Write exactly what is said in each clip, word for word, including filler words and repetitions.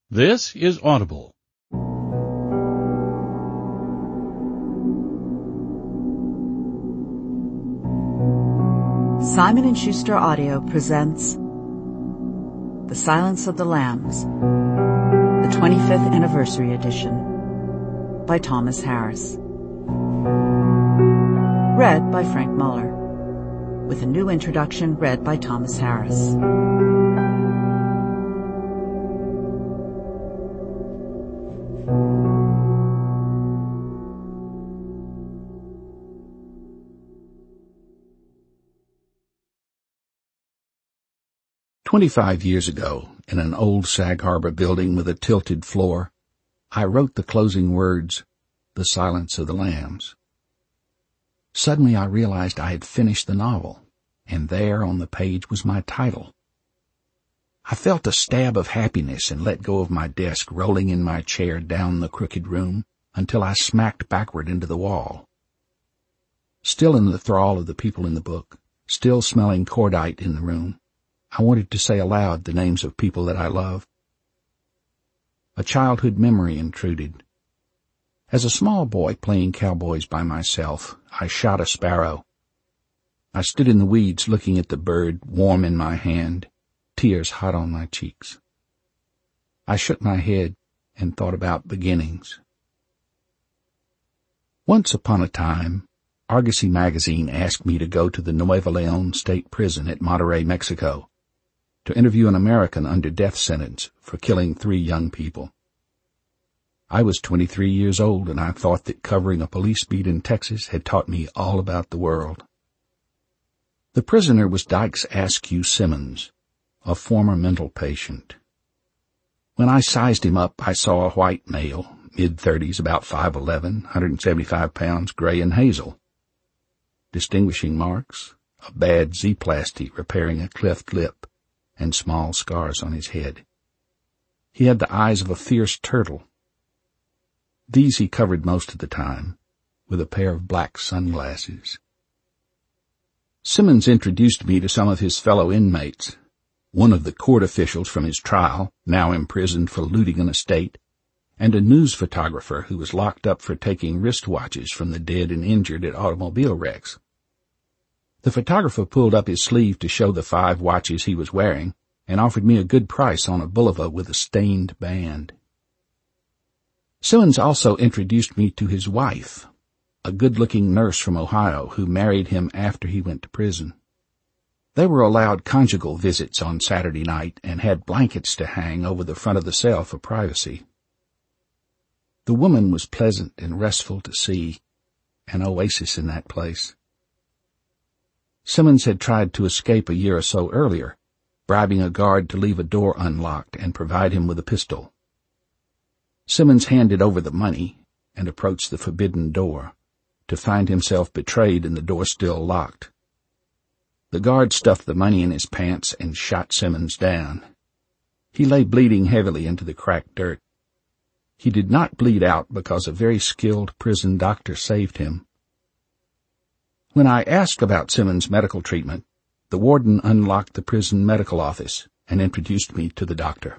This is Audible. Simon and Schuster Audio presents The Silence of the Lambs, the twenty-fifth Anniversary Edition, by Thomas Harris. Read by Frank Muller, with a new introduction read by Thomas Harris. Twenty-five years ago, in an old Sag Harbor building with a tilted floor, I wrote the closing words, The Silence of the Lambs. Suddenly I realized I had finished the novel, and there on the page was my title. I felt a stab of happiness and let go of my desk, rolling in my chair down the crooked room until I smacked backward into the wall. Still in the thrall of the people in the book, still smelling cordite in the room, I wanted to say aloud the names of people that I love. A childhood memory intruded. As a small boy playing cowboys by myself, I shot a sparrow. I stood in the weeds looking at the bird, warm in my hand, tears hot on my cheeks. I shook my head and thought about beginnings. Once upon a time, Argosy magazine asked me to go to the Nuevo Leon State Prison at Monterrey, Mexico, to interview an American under death sentence for killing three young people. I was twenty-three years old, and I thought that covering a police beat in Texas had taught me all about the world. The prisoner was Dykes Askew Simmons, a former mental patient. When I sized him up, I saw a white male, mid-thirties, about five eleven, one hundred seventy-five pounds, gray and hazel. Distinguishing marks, a bad Z-plasty repairing a cleft lip, and small scars on his head. He had the eyes of a fierce turtle. These he covered most of the time, with a pair of black sunglasses. Simmons introduced me to some of his fellow inmates, one of the court officials from his trial, now imprisoned for looting an estate, and a news photographer who was locked up for taking wristwatches from the dead and injured at automobile wrecks. The photographer pulled up his sleeve to show the five watches he was wearing and offered me a good price on a Bulova with a stained band. Simmons also introduced me to his wife, a good-looking nurse from Ohio who married him after he went to prison. They were allowed conjugal visits on Saturday night and had blankets to hang over the front of the cell for privacy. The woman was pleasant and restful to see, an oasis in that place. Simmons had tried to escape a year or so earlier, bribing a guard to leave a door unlocked and provide him with a pistol. Simmons handed over the money and approached the forbidden door, to find himself betrayed and the door still locked. The guard stuffed the money in his pants and shot Simmons down. He lay bleeding heavily into the cracked dirt. He did not bleed out because a very skilled prison doctor saved him. When I asked about Simmons' medical treatment, the warden unlocked the prison medical office and introduced me to the doctor.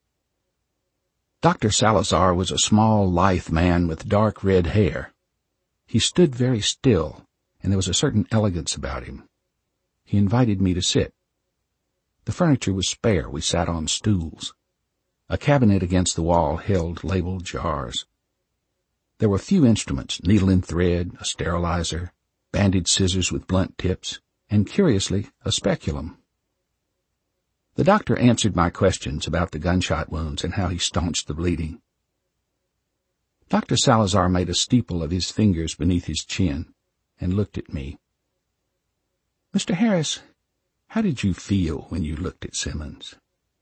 Doctor Salazar was a small, lithe man with dark red hair. He stood very still, and there was a certain elegance about him. He invited me to sit. The furniture was spare. We sat on stools. A cabinet against the wall held labeled jars. There were few instruments, needle and thread, a sterilizer, banded scissors with blunt tips, and, curiously, a speculum. The doctor answered my questions about the gunshot wounds and how he staunched the bleeding. Doctor Salazar made a steeple of his fingers beneath his chin and looked at me. Mister Harris, how did you feel when you looked at Simmons?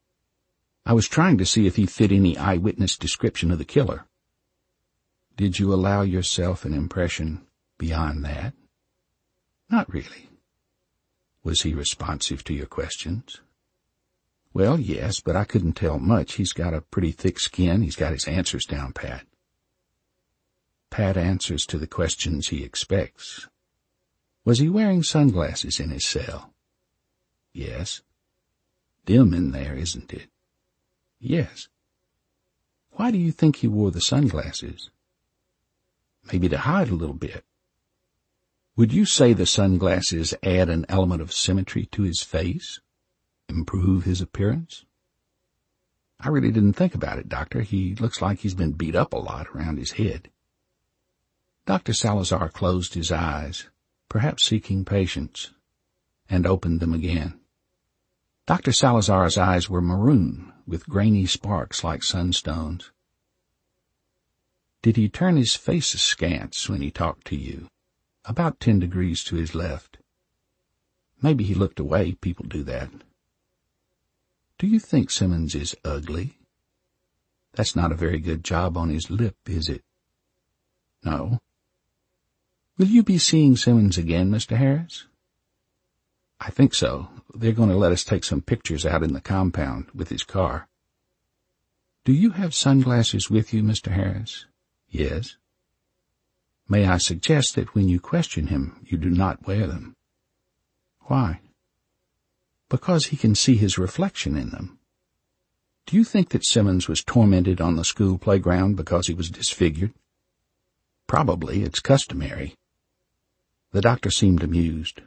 I was trying to see if he fit any eyewitness description of the killer. Did you allow yourself an impression beyond that? Not really. Was he responsive to your questions? Well, yes, but I couldn't tell much. He's got a pretty thick skin. He's got his answers down pat. Pat answers to the questions he expects. Was he wearing sunglasses in his cell? Yes. Dim in there, isn't it? Yes. Why do you think he wore the sunglasses? Maybe to hide a little bit. Would you say the sunglasses add an element of symmetry to his face? Improve his appearance? I really didn't think about it, Doctor. He looks like he's been beat up a lot around his head. Doctor Salazar closed his eyes, perhaps seeking patience, and opened them again. Doctor Salazar's eyes were maroon, with grainy sparks like sunstones. Did he turn his face askance when he talked to you? About ten degrees to his left. Maybe he looked away. People do that. Do you think Simmons is ugly? That's not a very good job on his lip, is it? No. Will you be seeing Simmons again, Mister Harris? I think so. They're going to let us take some pictures out in the compound with his car. Do you have sunglasses with you, Mister Harris? Yes. May I suggest that when you question him, you do not wear them? Why? Because he can see his reflection in them. Do you think that Simmons was tormented on the school playground because he was disfigured? Probably. It's customary. The doctor seemed amused.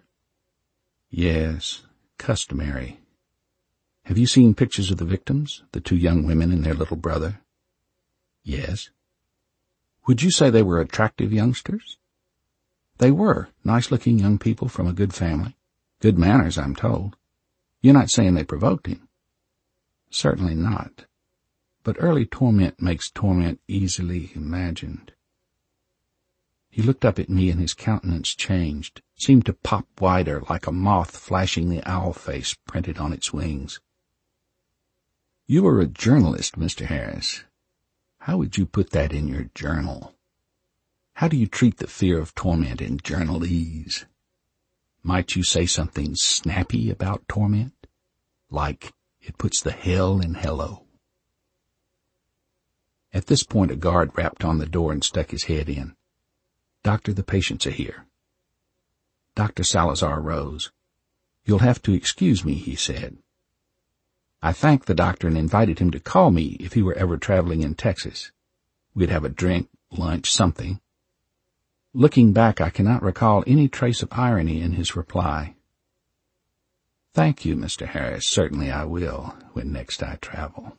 Yes, customary. Have you seen pictures of the victims, the two young women and their little brother? Yes. Would you say they were attractive youngsters? They were, nice-looking young people from a good family. Good manners, I'm told. You're not saying they provoked him? Certainly not. But early torment makes torment easily imagined. He looked up at me and his countenance changed, seemed to pop wider like a moth flashing the owl face printed on its wings. You are a journalist, Mister Harris. How would you put that in your journal? How do you treat the fear of torment in journalese? Might you say something snappy about torment? Like, it puts the hell in hello. At this point a guard rapped on the door and stuck his head in. Doctor, the patients are here. Doctor Salazar rose. You'll have to excuse me, he said. I thanked the doctor and invited him to call me if he were ever traveling in Texas. We'd have a drink, lunch, something. Looking back, I cannot recall any trace of irony in his reply. Thank you, Mister Harris. Certainly I will, when next I travel.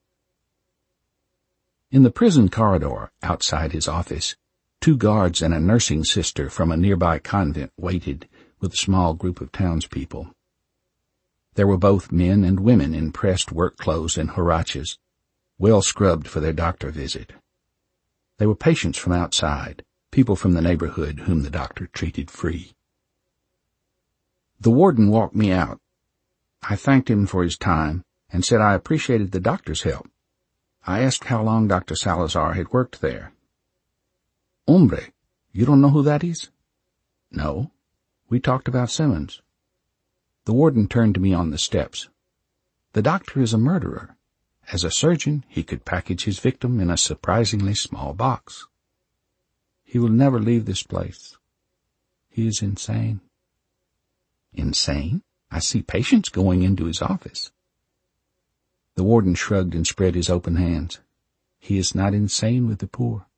In the prison corridor, outside his office, two guards and a nursing sister from a nearby convent waited with a small group of townspeople. There were both men and women in pressed work clothes and huaraches, well scrubbed for their doctor visit. They were patients from outside, people from the neighborhood whom the doctor treated free. The warden walked me out. I thanked him for his time and said I appreciated the doctor's help. I asked how long Doctor Salazar had worked there. Hombre, you don't know who that is? No. We talked about Simmons. The warden turned to me on the steps. The doctor is a murderer. As a surgeon, he could package his victim in a surprisingly small box. He will never leave this place. He is insane. Insane? I see patients going into his office. The warden shrugged and spread his open hands. He is not insane with the poor.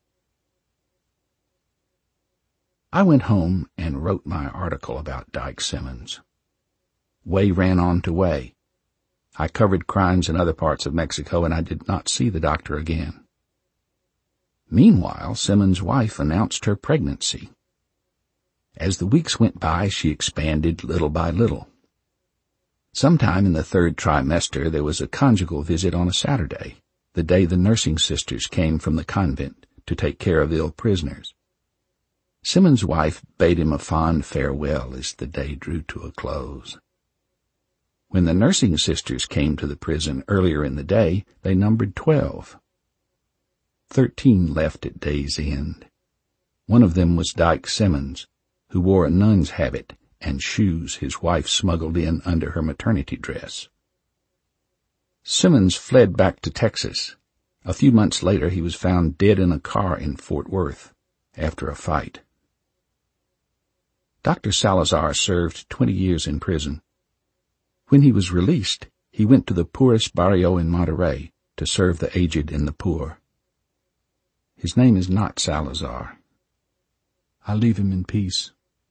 I went home and wrote my article about Dyke Simmons. Way ran on to Way. I covered crimes in other parts of Mexico, and I did not see the doctor again. Meanwhile, Simmons' wife announced her pregnancy. As the weeks went by, she expanded little by little. Sometime in the third trimester, there was a conjugal visit on a Saturday, the day the nursing sisters came from the convent to take care of ill prisoners. Simmons' wife bade him a fond farewell as the day drew to a close. When the nursing sisters came to the prison earlier in the day, they numbered twelve. Thirteen left at day's end. One of them was Dyke Simmons, who wore a nun's habit and shoes his wife smuggled in under her maternity dress. Simmons fled back to Texas. A few months later, he was found dead in a car in Fort Worth after a fight. Doctor Salazar served twenty years in prison. When he was released, he went to the poorest barrio in Monterrey, to serve the aged and the poor. His name is not Salazar. I'll leave him in peace.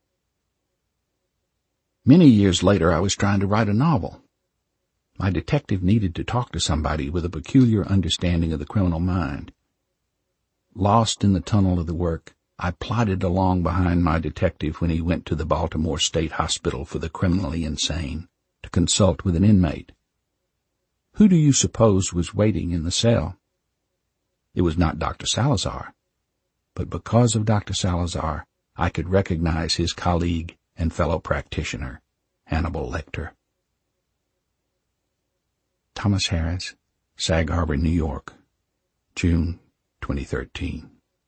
Many years later, I was trying to write a novel. My detective needed to talk to somebody with a peculiar understanding of the criminal mind. Lost in the tunnel of the work, I plodded along behind my detective when he went to the Baltimore State Hospital for the criminally insane to consult with an inmate. Who do you suppose was waiting in the cell? It was not Doctor Salazar, but because of Doctor Salazar, I could recognize his colleague and fellow practitioner, Hannibal Lecter. Thomas Harris, Sag Harbor, New York, June twenty thirteen.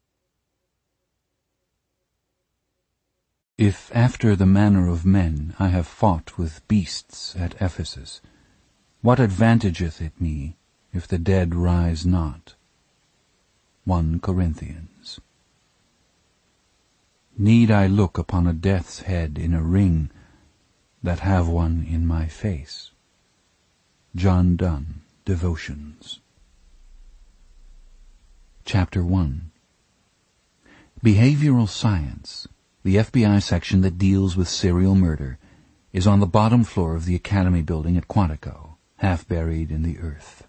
If after the manner of men I have fought with beasts at Ephesus, what advantageth it me if the dead rise not? First Corinthians. Need I look upon a death's head in a ring, that have one in my face? John Donne, Devotions. Chapter one. Behavioral Science, the F B I section that deals with serial murder, is on the bottom floor of the Academy building at Quantico, half buried in the earth.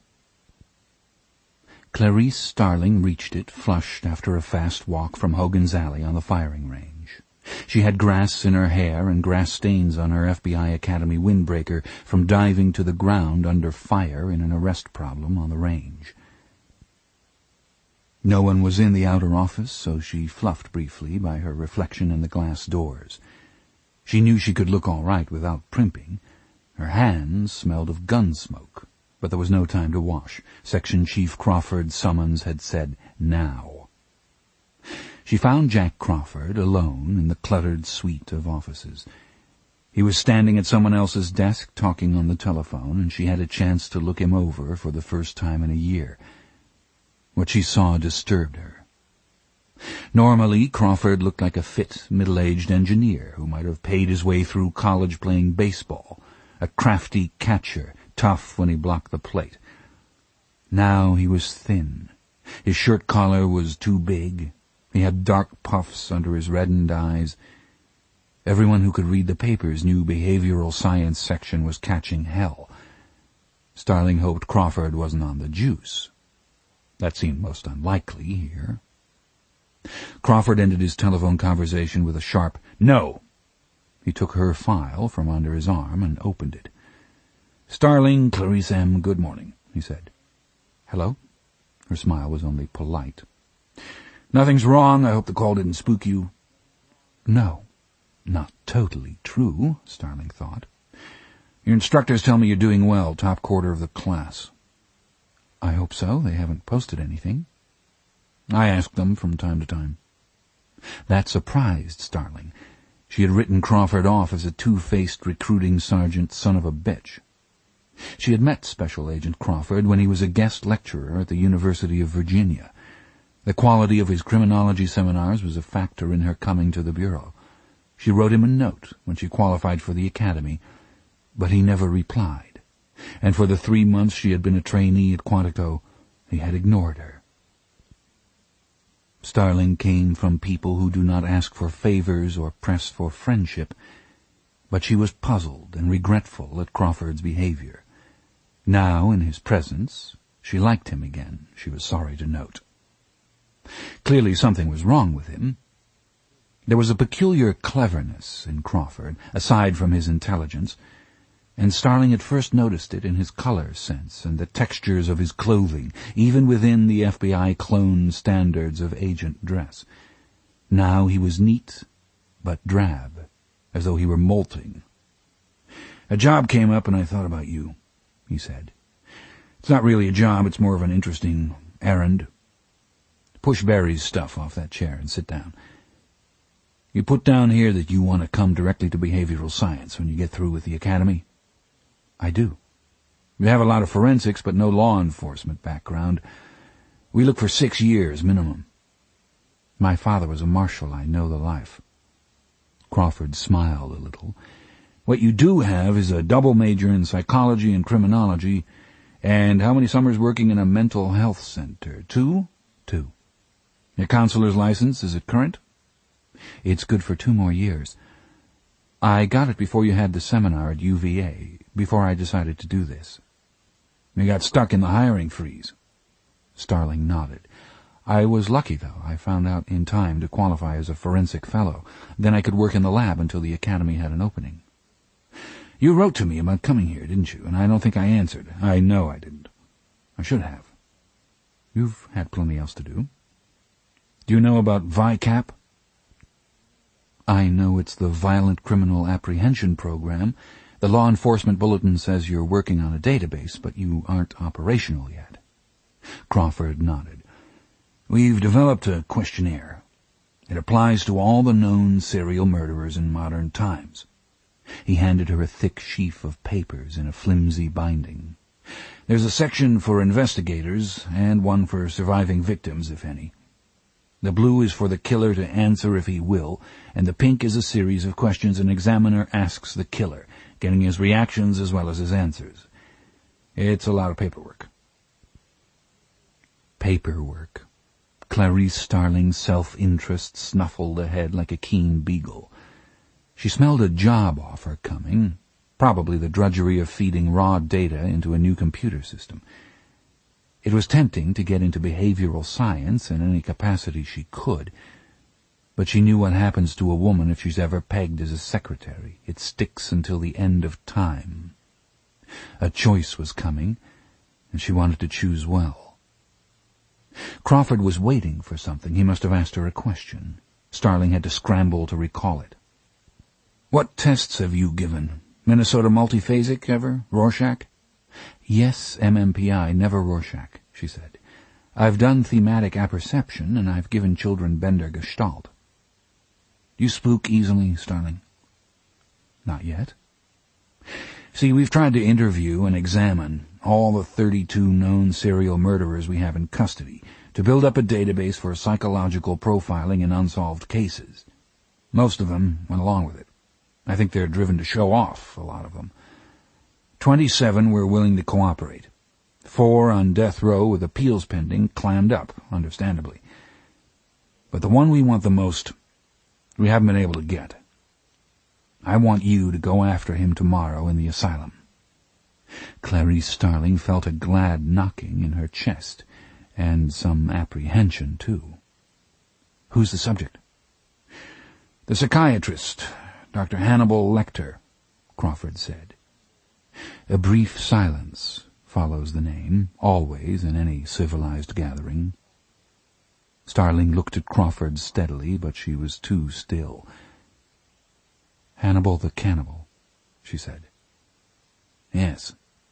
Clarice Starling reached it, flushed after a fast walk from Hogan's Alley on the firing range. She had grass in her hair and grass stains on her F B I Academy windbreaker from diving to the ground under fire in an arrest problem on the range. No one was in the outer office, so she fluffed briefly by her reflection in the glass doors. She knew she could look all right without primping. Her hands smelled of gun smoke, but there was no time to wash. Section Chief Crawford's summons had said, now. She found Jack Crawford alone in the cluttered suite of offices. He was standing at someone else's desk talking on the telephone, and she had a chance to look him over for the first time in a year. What she saw disturbed her. Normally, Crawford looked like a fit, middle-aged engineer who might have paid his way through college playing baseball, a crafty catcher, tough when he blocked the plate. Now he was thin. His shirt collar was too big. He had dark puffs under his reddened eyes. Everyone who could read the papers knew behavioral science section was catching hell. Starling hoped Crawford wasn't on the juice. That seemed most unlikely here. Crawford ended his telephone conversation with a sharp, "No!" He took her file from under his arm and opened it. "Starling, Clarice M., good morning," he said. "Hello?" Her smile was only polite. "Nothing's wrong. I hope the call didn't spook you." No, not totally true, Starling thought. "Your instructors tell me you're doing well, top quarter of the class." "I hope so. They haven't posted anything." "I ask them from time to time." That surprised Starling. She had written Crawford off as a two-faced recruiting sergeant son of a bitch. She had met Special Agent Crawford when he was a guest lecturer at the University of Virginia. The quality of his criminology seminars was a factor in her coming to the Bureau. She wrote him a note when she qualified for the Academy, but he never replied, and for the three months she had been a trainee at Quantico, he had ignored her. Starling came from people who do not ask for favors or press for friendship, but she was puzzled and regretful at Crawford's behavior. Now, in his presence, she liked him again, she was sorry to note. Clearly something was wrong with him. There was a peculiar cleverness in Crawford, aside from his intelligence, and Starling had first noticed it in his color sense and the textures of his clothing, even within the F B I clone standards of agent dress. Now he was neat, but drab, as though he were molting. "A job came up and I thought about you," he said. "It's not really a job, it's more of an interesting errand. Push Barry's stuff off that chair and sit down. You put down here that you want to come directly to behavioral science when you get through with the Academy?" "I do." "You have a lot of forensics, but no law enforcement background. We look for six years minimum." "My father was a marshal. I know the life." Crawford smiled a little. "What you do have is a double major in psychology and criminology And how many summers working in a mental health center? Two? Two. Your counselor's license, is it current? It's good for two more years. I got it before you had the seminar at U V A, before I decided to do this. You got stuck in the hiring freeze. Starling nodded. I was lucky, though. I found out in time to qualify as a forensic fellow. Then I could work in the lab until the academy had an opening. You wrote to me about coming here, didn't you? And I don't think I answered. I know I didn't. I should have. You've had plenty else to do. Do you know about V I CAP? I know it's the Violent Criminal Apprehension Program. The Law Enforcement Bulletin says you're working on a database, but you aren't operational yet. Crawford nodded. We've developed a questionnaire. It applies to all the known serial murderers in modern times. He handed her a thick sheaf of papers in a flimsy binding. There's a section for investigators, and one for surviving victims, if any. The blue is for the killer to answer if he will, and the pink is a series of questions an examiner asks the killer, getting his reactions as well as his answers. It's a lot of paperwork. Paperwork. Clarice Starling's self-interest snuffled ahead like a keen beagle. She smelled a job offer coming, probably the drudgery of feeding raw data into a new computer system. It was tempting to get into behavioral science in any capacity she could, but she knew what happens to a woman if she's ever pegged as a secretary. It sticks until the end of time. A choice was coming, and she wanted to choose well. Crawford was waiting for something. He must have asked her a question. Starling had to scramble to recall it. What tests have you given? Minnesota multiphasic ever? Rorschach? Yes, M M P I, never Rorschach, she said. I've done thematic apperception, and I've given children Bender Gestalt. Do you spook easily, Starling? Not yet. See, we've tried to interview and examine all the thirty-two known serial murderers we have in custody to build up a database for psychological profiling in unsolved cases. Most of them went along with it. I think they're driven to show off, a lot of them. Twenty-seven were willing to cooperate. Four on death row with appeals pending clammed up, understandably. But the one we want the most, we haven't been able to get. I want you to go after him tomorrow in the asylum. Clarice Starling felt a glad knocking in her chest, and some apprehension, too. Who's the subject? The psychiatrist, Doctor Hannibal Lecter, Crawford said. A brief silence follows the name, always in any civilized gathering. Starling looked at Crawford steadily, but she was too still. Hannibal the cannibal, she said. Yes.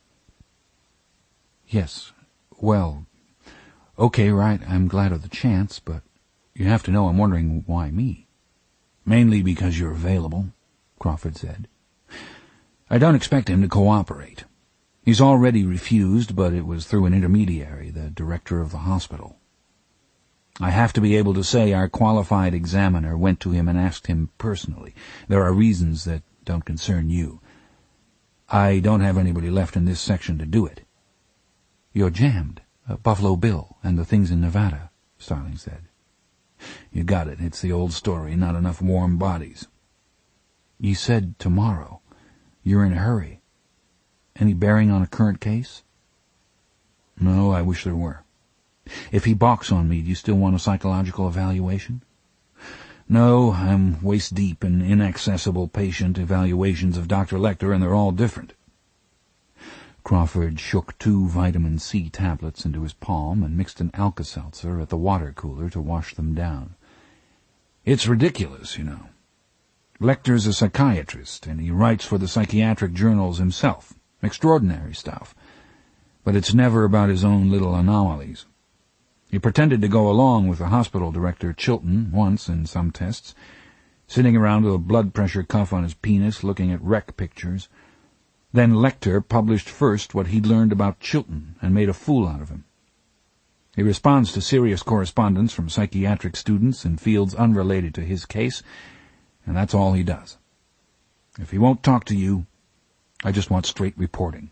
Yes. Well, okay, right, I'm glad of the chance, but you have to know I'm wondering why me. Mainly because you're available, Crawford said. I don't expect him to cooperate. He's already refused, but it was through an intermediary, the director of the hospital. I have to be able to say our qualified examiner went to him and asked him personally. There are reasons that don't concern you. I don't have anybody left in this section to do it. You're jammed. Uh, Buffalo Bill and the things in Nevada, Starling said. You got it. It's the old story. Not enough warm bodies. You said tomorrow. You're in a hurry. Any bearing on a current case? No, I wish there were. If he balks on me, do you still want a psychological evaluation? No, I'm waist-deep in inaccessible patient evaluations of Doctor Lecter, and they're all different. Crawford shook two vitamin C tablets into his palm and mixed an Alka-Seltzer at the water cooler to wash them down. It's ridiculous, you know. Lecter's a psychiatrist, and he writes for the psychiatric journals himself. Extraordinary stuff. But it's never about his own little anomalies. He pretended to go along with the hospital director, Chilton, once in some tests, sitting around with a blood pressure cuff on his penis looking at wreck pictures. Then Lecter published first what he'd learned about Chilton and made a fool out of him. He responds to serious correspondence from psychiatric students in fields unrelated to his case, and that's all he does. If he won't talk to you, I just want straight reporting.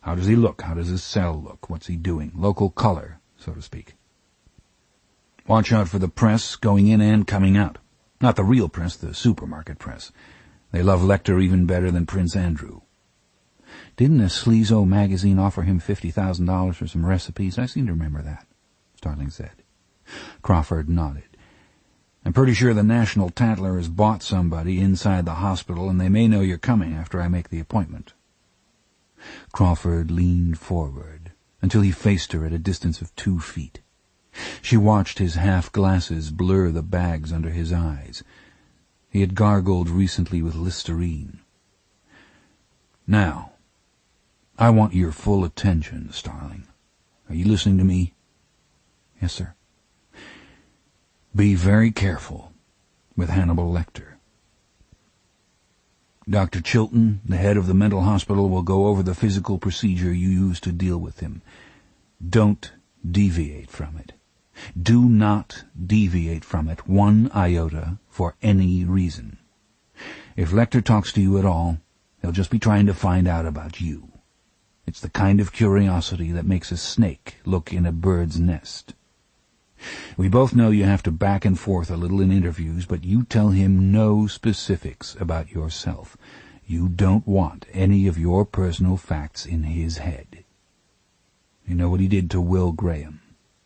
How does he look? How does his cell look? What's he doing? Local color, so to speak. Watch out for the press going in and coming out. Not the real press, the supermarket press. They love Lecter even better than Prince Andrew. Didn't a Sleazo magazine offer him fifty thousand dollars for some recipes? I seem to remember that, Starling said. Crawford nodded. I'm pretty sure the National Tatler has bought somebody inside the hospital, and they may know you're coming after I make the appointment. Crawford leaned forward until he faced her at a distance of two feet. She watched his half-glasses blur the bags under his eyes. He had gargled recently with Listerine. Now, I want your full attention, Starling. Are you listening to me? Yes, sir. Be very careful with Hannibal Lecter. Doctor Chilton, the head of the mental hospital, will go over the physical procedure you used to deal with him. Don't deviate from it. Do not deviate from it one iota for any reason. If Lecter talks to you at all, he'll just be trying to find out about you. It's the kind of curiosity that makes a snake look in a bird's nest. We both know you have to back and forth a little in interviews, but you tell him no specifics about yourself. You don't want any of your personal facts in his head. You know what he did to Will Graham?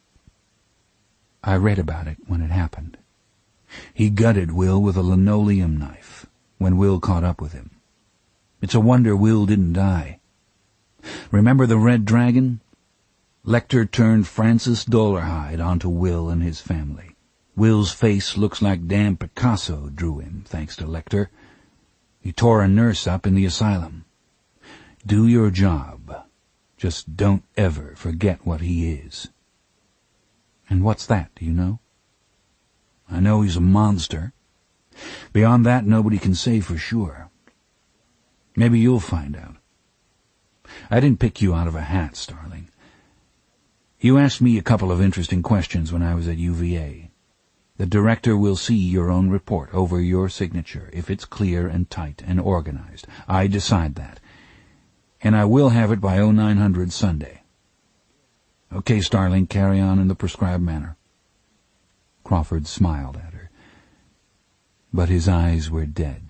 I read about it when it happened. He gutted Will with a linoleum knife when Will caught up with him. It's a wonder Will didn't die. Remember the Red Dragon? Lecter turned Francis Dolarhyde onto Will and his family. Will's face looks like damn Picasso drew him, thanks to Lecter. He tore a nurse up in the asylum. Do your job. Just don't ever forget what he is. And what's that, do you know? I know he's a monster. Beyond that, nobody can say for sure. Maybe you'll find out. I didn't pick you out of a hat, Starling. You asked me a couple of interesting questions when I was at U V A. The director will see your own report over your signature, if it's clear and tight and organized. I decide that. And I will have it by oh nine hundred Sunday. Okay, Starling, carry on in the prescribed manner. Crawford smiled at her, but his eyes were dead.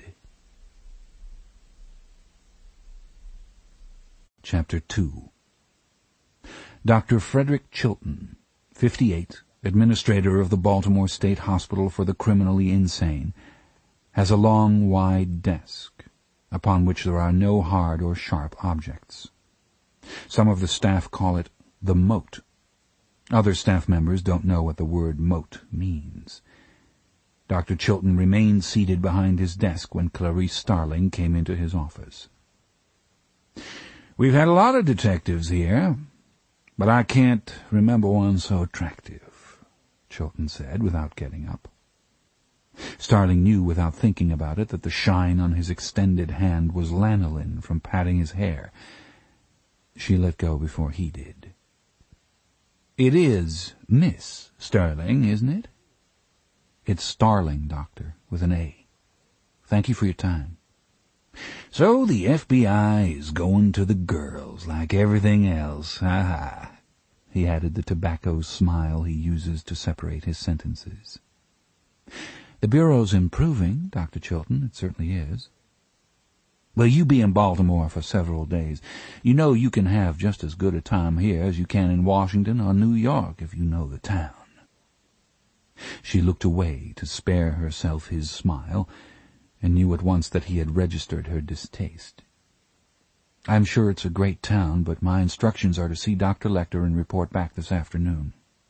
Chapter two. Doctor Frederick Chilton, fifty-eight, administrator of the Baltimore State Hospital for the Criminally Insane, has a long, wide desk, upon which there are no hard or sharp objects. Some of the staff call it the moat. Other staff members don't know what the word moat means. Doctor Chilton remained seated behind his desk when Clarice Starling came into his office. We've had a lot of detectives here, but I can't remember one so attractive, Chilton said without getting up. Starling knew without thinking about it that the shine on his extended hand was lanolin from patting his hair. She let go before he did. It is Miss Starling, isn't it? It's Starling, Doctor, with an A. Thank you for your time. So the F B I is going to the girls, like everything else. Ha-ha. He added the tobacco smile he uses to separate his sentences. The Bureau's improving, Doctor Chilton, it certainly is. Well, you be in Baltimore for several days. You know you can have just as good a time here as you can in Washington or New York if you know the town. She looked away to spare herself his smile, and knew at once that he had registered her distaste. I'm sure it's a great town, but my instructions are to see Doctor Lecter and report back this afternoon.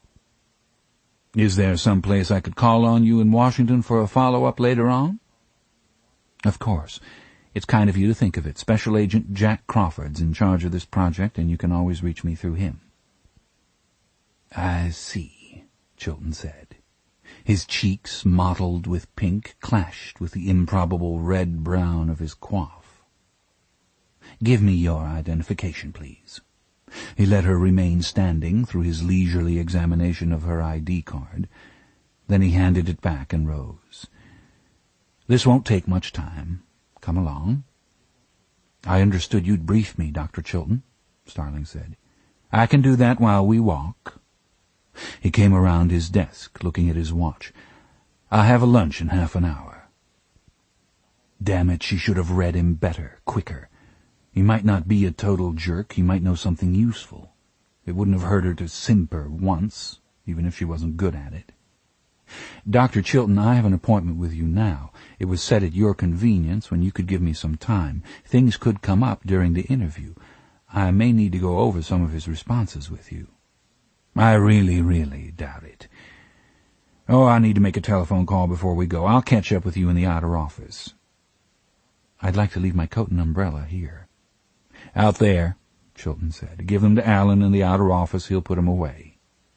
Is there some place I could call on you in Washington for a follow-up later on? Of course. It's kind of you to think of it. Special Agent Jack Crawford's in charge of this project, and you can always reach me through him. I see, Chilton said. His cheeks, mottled with pink, clashed with the improbable red-brown of his coif. Give me your identification, please. He let her remain standing through his leisurely examination of her I D card. Then he handed it back and rose. This won't take much time. Come along. I understood you'd brief me, Doctor Chilton. Starling said. "I can do that while we walk." He came around his desk, looking at his watch. "I'll have a lunch in half an hour." Damn it, she should have read him better, quicker. He might not be a total jerk, he might know something useful. It wouldn't have hurt her to simper once, even if she wasn't good at it. "Doctor Chilton, I have an appointment with you now. It was set at your convenience when you could give me some time. Things could come up during the interview. I may need to go over some of his responses with you." "I really, really doubt it. Oh, I need to make a telephone call before we go. I'll catch up with you in the outer office." "I'd like to leave my coat and umbrella here." "Out there," Chilton said. "Give them to Alan in the outer office. He'll put them away."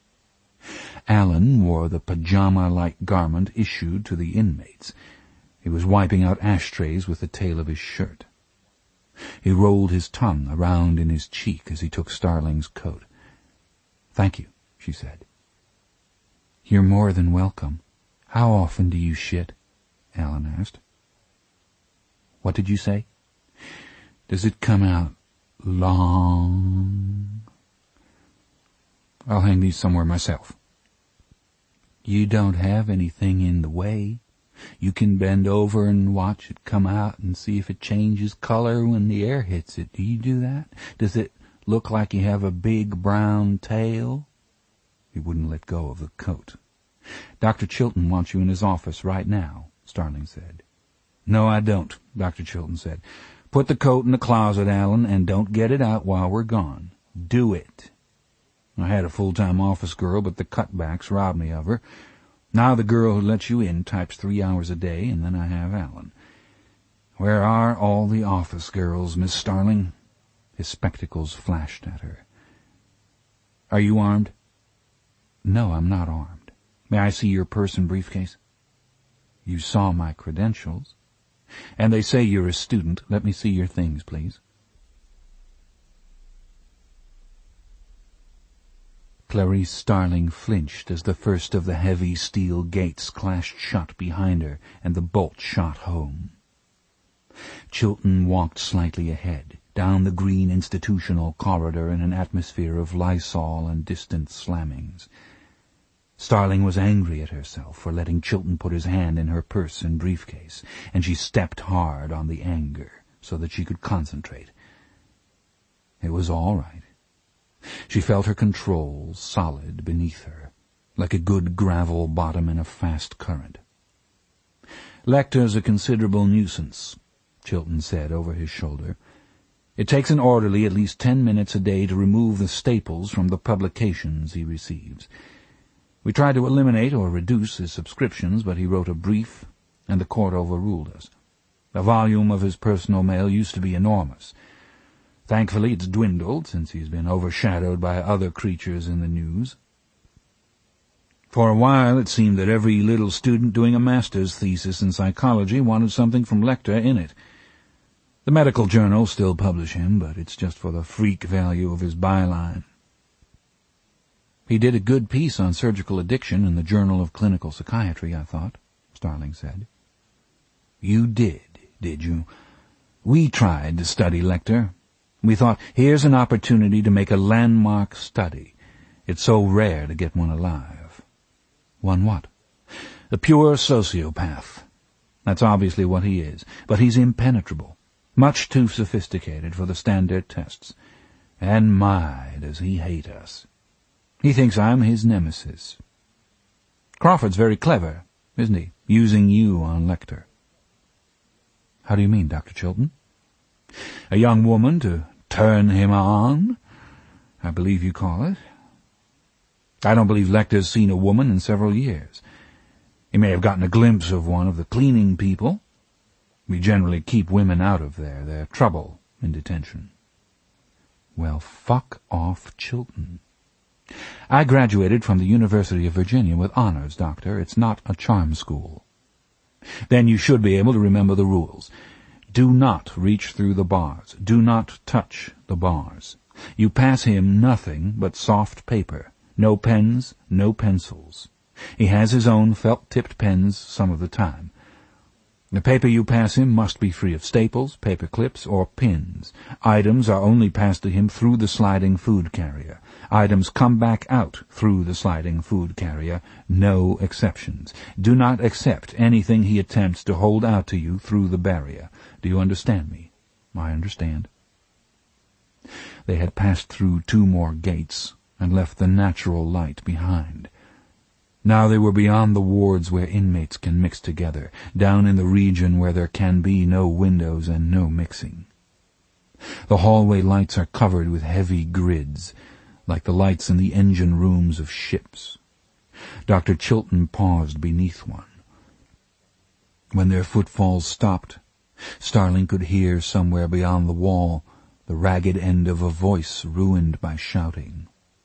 Alan wore the pajama-like garment issued to the inmates. He was wiping out ashtrays with the tail of his shirt. He rolled his tongue around in his cheek as he took Starling's coat. "Thank you," she said. "You're more than welcome. How often do you shit?" Alan asked. "What did you say?" "Does it come out long?" "I'll hang these somewhere myself." "You don't have anything in the way. You can bend over and watch it come out and see if it changes color when the air hits it. Do you do that? Does it look like you have a big brown tail?" He wouldn't let go of the coat. "Doctor Chilton wants you in his office right now," Starling said. "No, I don't," Doctor Chilton said. "Put the coat in the closet, Alan, and don't get it out while we're gone. Do it. I had a full-time office girl, but the cutbacks robbed me of her. Now the girl who lets you in types three hours a day, and then I have Alan. Where are all the office girls, Miss Starling?" His spectacles flashed at her. "Are you armed?" "No, I'm not armed. May I see your purse and briefcase?" "You saw my credentials. And they say you're a student. Let me see your things, please." Clarice Starling flinched as the first of the heavy steel gates clashed shut behind her and the bolt shot home. Chilton walked slightly ahead, down the green institutional corridor in an atmosphere of Lysol and distant slammings. Starling was angry at herself for letting Chilton put his hand in her purse and briefcase, and she stepped hard on the anger so that she could concentrate. It was all right. She felt her control solid beneath her, like a good gravel bottom in a fast current. "Lecter's a considerable nuisance," Chilton said over his shoulder. "It takes an orderly at least ten minutes a day to remove the staples from the publications he receives. We tried to eliminate or reduce his subscriptions, but he wrote a brief, and the court overruled us. The volume of his personal mail used to be enormous. Thankfully it's dwindled since he's been overshadowed by other creatures in the news. For a while it seemed that every little student doing a master's thesis in psychology wanted something from Lecter in it. The medical journals still publish him, but it's just for the freak value of his byline." "He did a good piece on surgical addiction in the Journal of Clinical Psychiatry, I thought," Starling said. "You did, did you? We tried to study Lecter. We thought, here's an opportunity to make a landmark study. It's so rare to get one alive." "One what?" "A pure sociopath. That's obviously what he is, but he's impenetrable, much too sophisticated for the standard tests. And my, does he hate us. He thinks I'm his nemesis. Crawford's very clever, isn't he, using you on Lecter?" "How do you mean, Doctor Chilton?" "A young woman to turn him on, I believe you call it. I don't believe Lecter's seen a woman in several years. He may have gotten a glimpse of one of the cleaning people. We generally keep women out of there. They're trouble in detention." "Well, fuck off, Chilton. I graduated from the University of Virginia with honors, Doctor. It's not a charm school." "Then you should be able to remember the rules. Do not reach through the bars. Do not touch the bars. You pass him nothing but soft paper. No pens, no pencils. He has his own felt-tipped pens some of the time. The paper you pass him must be free of staples, paper clips, or pins. Items are only passed to him through the sliding food carrier. Items come back out through the sliding food carrier. No exceptions. Do not accept anything he attempts to hold out to you through the barrier. Do you understand me? I understand. They had passed through two more gates and left the natural light behind. Now they were beyond the wards where inmates can mix together, down in the region where there can be no windows and no mixing. The hallway lights are covered with heavy grids, like the lights in the engine rooms of ships. Doctor Chilton paused beneath one. When their footfalls stopped, Starling could hear somewhere beyond the wall the ragged end of a voice ruined by shouting.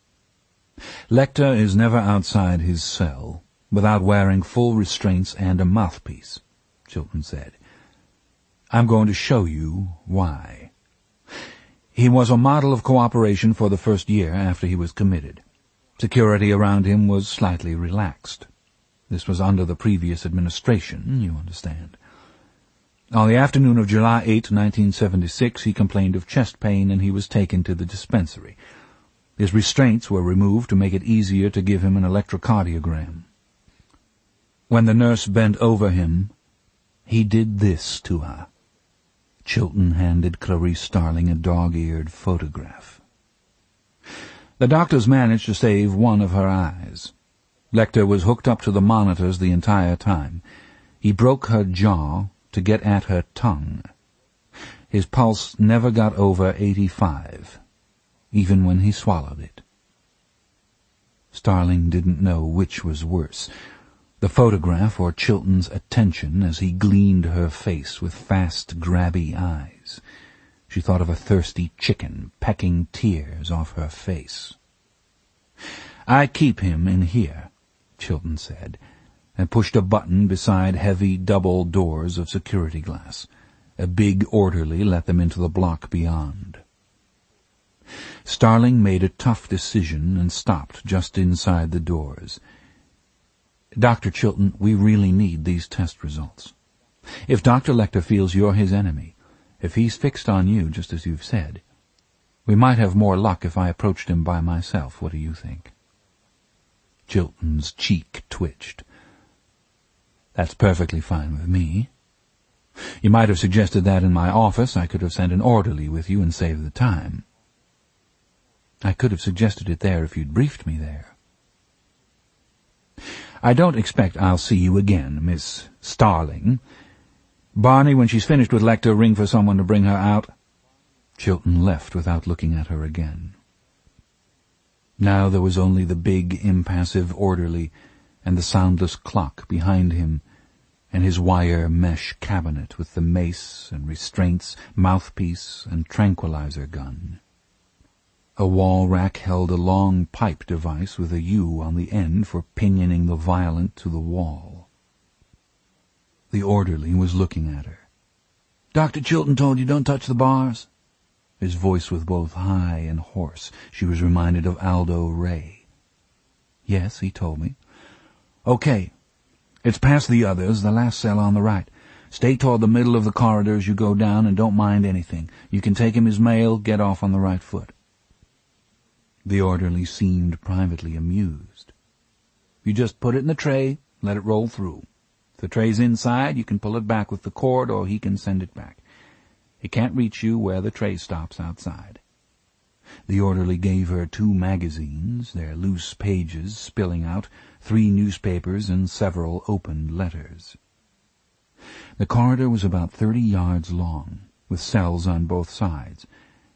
Lecter is never outside his cell without wearing full restraints and a mouthpiece, Chilton said. I'm going to show you why. He was a model of cooperation for the first year after he was committed. Security around him was slightly relaxed. This was under the previous administration, you understand. On the afternoon of July eighth, nineteen seventy-six, he complained of chest pain and he was taken to the dispensary. His restraints were removed to make it easier to give him an electrocardiogram. When the nurse bent over him, he did this to her. Chilton handed Clarice Starling a dog-eared photograph. The doctors managed to save one of her eyes. Lecter was hooked up to the monitors the entire time. He broke her jaw to get at her tongue. His pulse never got over eighty-five. Even when he swallowed it. Starling didn't know which was worse, the photograph or Chilton's attention as he gleaned her face with fast, grabby eyes. She thought of a thirsty chicken pecking tears off her face. I keep him in here, Chilton said, and pushed a button beside heavy double doors of security glass. A big orderly let them into the block beyond. Starling made a tough decision and stopped just inside the doors. Doctor Chilton, we really need these test results. If Doctor Lecter feels you're his enemy, if he's fixed on you, just as you've said, we might have more luck if I approached him by myself. What do you think? Chilton's cheek twitched. That's perfectly fine with me. You might have suggested that in my office. I could have sent an orderly with you and saved the time. I could have suggested it there if you'd briefed me there. I don't expect I'll see you again, Miss Starling. Barney, when she's finished with Lecter, ring for someone to bring her out. Chilton left without looking at her again. Now there was only the big, impassive orderly and the soundless clock behind him, and his wire mesh cabinet with the mace and restraints, mouthpiece and tranquilizer gun. A wall rack held a long pipe device with a U on the end for pinioning the violent to the wall. The orderly was looking at her. Doctor Chilton told you don't touch the bars? His voice was both high and hoarse. She was reminded of Aldo Ray. Yes, he told me. Okay. It's past the others, the last cell on the right. Stay toward the middle of the corridor as you go down and don't mind anything. You can take him his mail, get off on the right foot. The orderly seemed privately amused. You just put it in the tray, let it roll through. If the tray's inside, you can pull it back with the cord or he can send it back. It can't reach you where the tray stops outside. The orderly gave her two magazines, their loose pages spilling out, three newspapers and several opened letters. The corridor was about thirty yards long, with cells on both sides.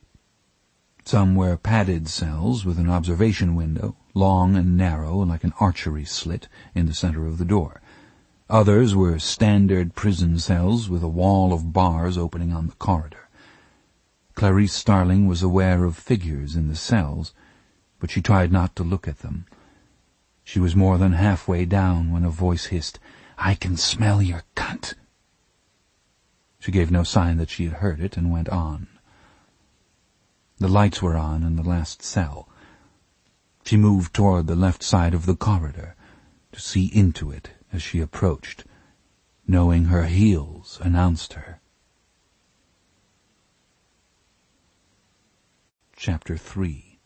Some were padded cells with an observation window, long and narrow like an archery slit, in the center of the door. Others were standard prison cells with a wall of bars opening on the corridor. Clarice Starling was aware of figures in the cells, but she tried not to look at them. She was more than halfway down when a voice hissed, "I can smell your cunt." She gave no sign that she had heard it and went on. The lights were on in the last cell. She moved toward the left side of the corridor, to see into it as she approached. knowing her heels announced her. Chapter three.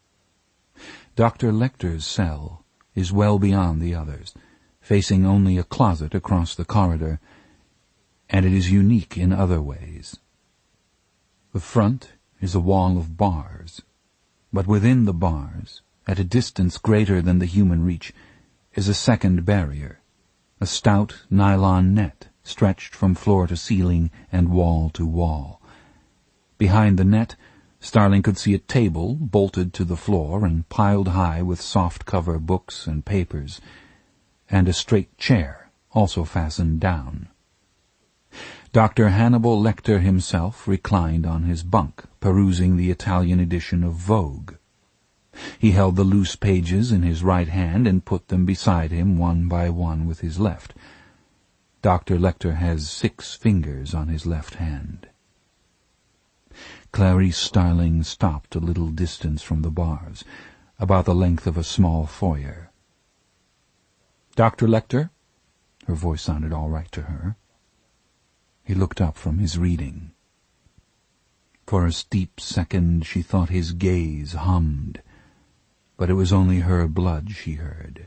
Doctor Lecter's cell is well beyond the others, facing only a closet across the corridor, and it is unique in other ways. The front is a wall of bars, but within the bars, at a distance greater than the human reach, is a second barrier, a stout nylon net stretched from floor to ceiling and wall to wall. Behind the net, Starling could see a table bolted to the floor and piled high with soft-cover books and papers, and a straight chair, also fastened down. Doctor Hannibal Lecter himself reclined on his bunk, perusing the Italian edition of Vogue. He held the loose pages in his right hand and put them beside him one by one with his left. Doctor Lecter has six fingers on his left hand. Clarice Starling stopped a little distance from the bars, about the length of a small foyer. "Doctor Lecter?" Her voice sounded all right to her. He looked up from his reading. For a steep second she thought his gaze hummed, but it was only her blood she heard.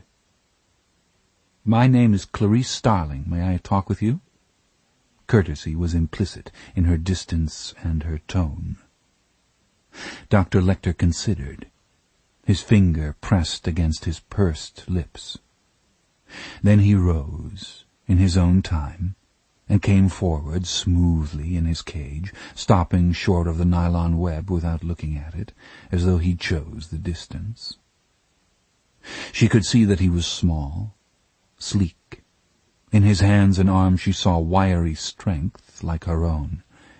"My name is Clarice Starling. May I talk with you?" Courtesy was implicit in her distance and her tone. Doctor Lecter considered, his finger pressed against his pursed lips. Then he rose, in his own time, and came forward smoothly in his cage, stopping short of the nylon web without looking at it, as though he chose the distance. She could see that he was small, sleek. In his hands and arms she saw wiry strength like her own.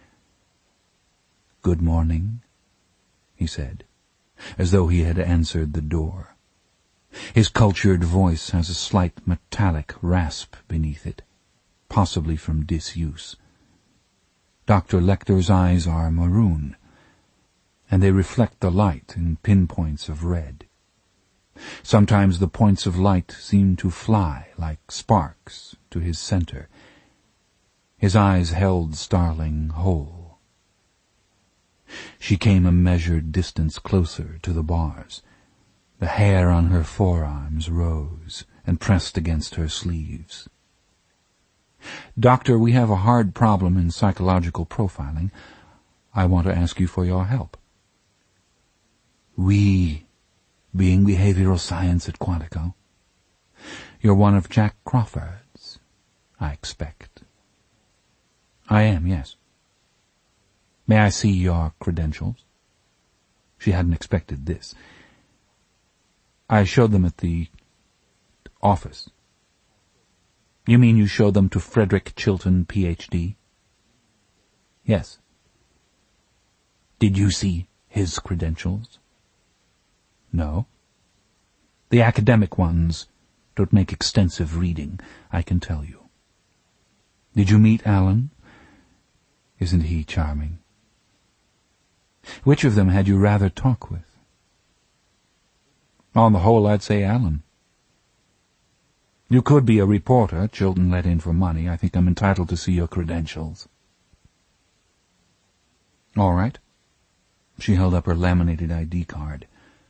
"Good morning," he said, as though he had answered the door. His cultured voice has a slight metallic rasp beneath it, possibly from disuse. Doctor Lecter's eyes are maroon, and they reflect the light in pinpoints of red. Sometimes the points of light seem to fly like sparks to his center. His eyes held Starling whole. She came a measured distance closer to the bars. The hair on her forearms rose and pressed against her sleeves. "Doctor, we have a hard problem in psychological profiling. I want to ask you for your help." "We, being behavioral science at Quantico." "You're one of Jack Crawford's, I expect." "I am, yes." "May I see your credentials?" She hadn't expected this. "I showed them at the office." "You mean you showed them to Frederick Chilton, P H D? "Yes." "Did you see his credentials?" "No." "The academic ones don't make extensive reading, I can tell you." "Did you meet Alan? Isn't he charming?" "Which of them had you rather talk with?" "On the whole, I'd say Alan." "You could be a reporter Chilton let in for money. I think I'm entitled to see your credentials." "All right." She held up her laminated I D card.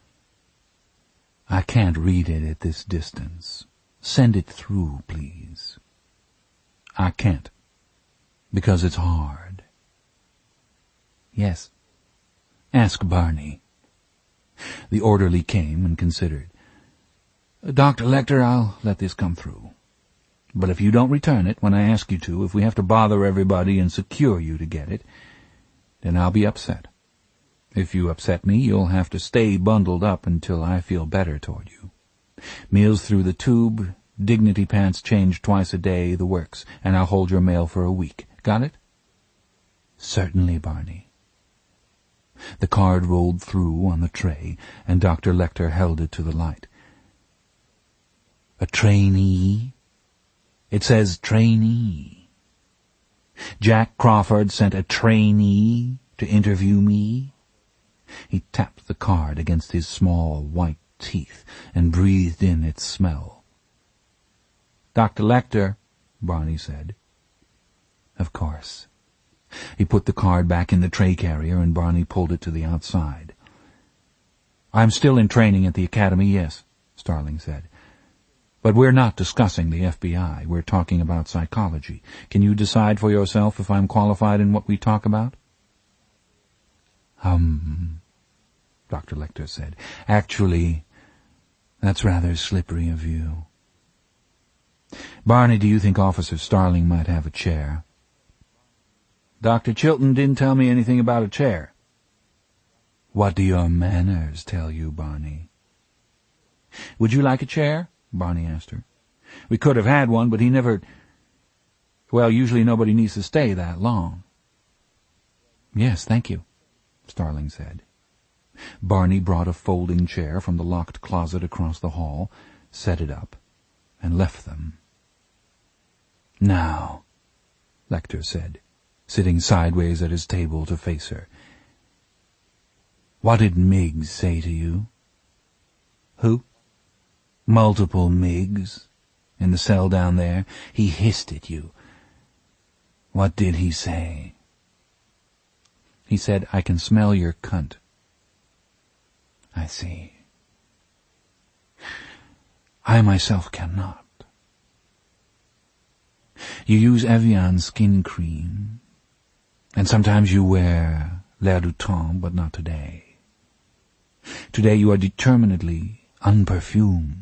"I can't read it at this distance. Send it through, please." "I can't. Because it's hard." "Yes. Ask Barney." The orderly came and considered. "Doctor Lecter, I'll let this come through. But if you don't return it when I ask you to, if we have to bother everybody and secure you to get it, then I'll be upset. If you upset me, you'll have to stay bundled up until I feel better toward you. Meals through the tube, dignity pants changed twice a day, the works, and I'll hold your mail for a week. Got it?" "Certainly, Barney." The card rolled through on the tray, and Doctor Lecter held it to the light. "A trainee? It says trainee. Jack Crawford sent a trainee to interview me?" He tapped the card against his small white teeth and breathed in its smell. "Doctor Lecter," Barney said. Of course. He put the card back in the tray carrier and Barney pulled it to the outside. I'm still in training at the academy, yes, Starling said. But we're not discussing the F B I. We're talking about psychology. Can you decide for yourself if I'm qualified in what we talk about? Um, Doctor Lecter said. Actually, that's rather slippery of you. Barney, do you think Officer Starling might have a chair? Doctor Chilton didn't tell me anything about a chair. What do your manners tell you, Barney? Would you like a chair? Barney asked her. We could have had one, but he never... Well, usually nobody needs to stay that long. Yes, thank you, Starling said. Barney brought a folding chair from the locked closet across the hall, set it up, and left them. Now, Lecter said, sitting sideways at his table to face her. What did Miggs say to you? Who? Multiple Miggs. In the cell down there. He hissed at you. What did he say? He said, I can smell your cunt. I see. I myself cannot. You use Evian skin cream, and sometimes you wear L'air du Temps, but not today. Today you are determinedly unperfumed.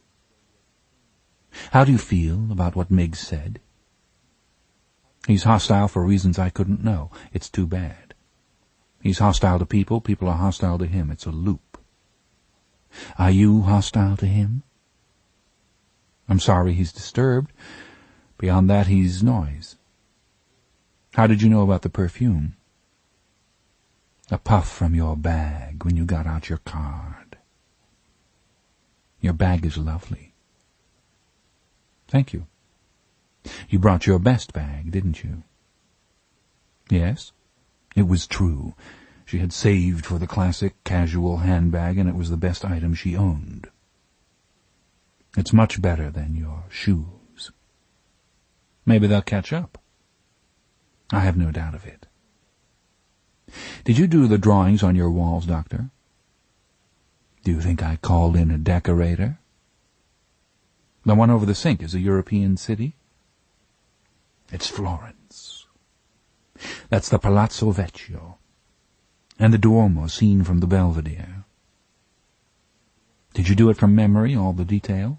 How do you feel about what Miggs said? He's hostile for reasons I couldn't know. It's too bad. He's hostile to people, people are hostile to him. It's a loop. Are you hostile to him? I'm sorry he's disturbed. Beyond that, he's noise. How did you know about the perfume? A puff from your bag when you got out your card. Your bag is lovely. Thank you. You brought your best bag, didn't you? Yes, it was true. She had saved for the classic casual handbag, and it was the best item she owned. It's much better than your shoes. Maybe they'll catch up. I have no doubt of it. Did you do the drawings on your walls, Doctor? Do you think I called in a decorator? The one over the sink is a European city? It's Florence. That's the Palazzo Vecchio, and the Duomo seen from the Belvedere. Did you do it from memory, all the detail?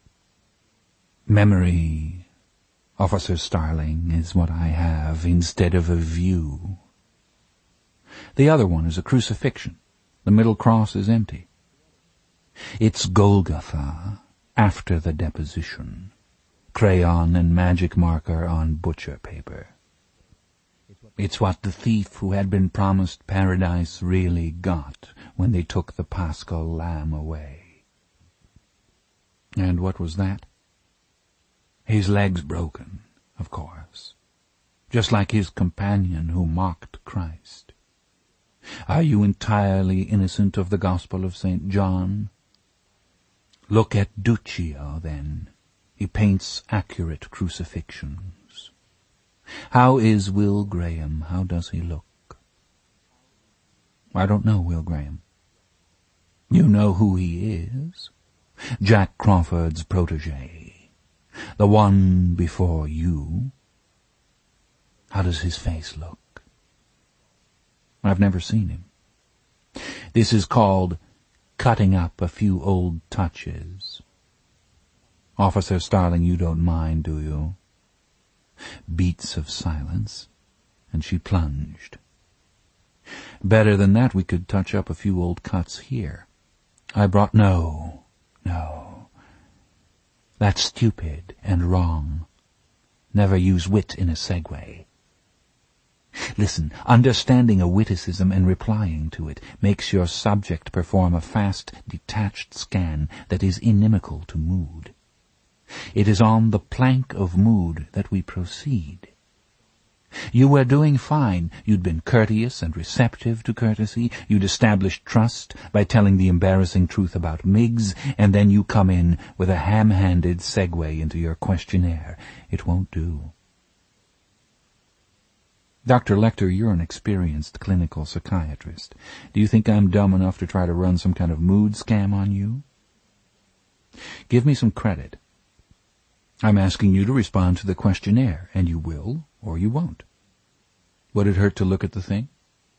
Memory, Officer Starling, is what I have instead of a view. The other one is a crucifixion. The middle cross is empty. It's Golgotha after the deposition. Crayon and magic marker on butcher paper. It's what the thief who had been promised paradise really got when they took the paschal lamb away. And what was that? His leg's broken, of course, just like his companion who mocked Christ. Are you entirely innocent of the Gospel of Saint John? Look at Duccio, then. He paints accurate crucifixions. How is Will Graham? How does he look? I don't know Will Graham. You know who he is? Jack Crawford's protege. The one before you. How does his face look? I've never seen him. This is called cutting up a few old touches. Officer Starling, you don't mind, do you? Beats of silence, and she plunged. Better than that, we could touch up a few old cuts here. I brought... No, no. That's stupid and wrong. Never use wit in a segue. Listen, understanding a witticism and replying to it makes your subject perform a fast, detached scan that is inimical to mood. It is on the plank of mood that we proceed. You were doing fine. You'd been courteous and receptive to courtesy. You'd established trust by telling the embarrassing truth about Miggs, and then you come in with a ham-handed segue into your questionnaire. It won't do. Doctor Lecter, you're an experienced clinical psychiatrist. Do you think I'm dumb enough to try to run some kind of mood scam on you? Give me some credit. I'm asking you to respond to the questionnaire, and you will or you won't. Would it hurt to look at the thing?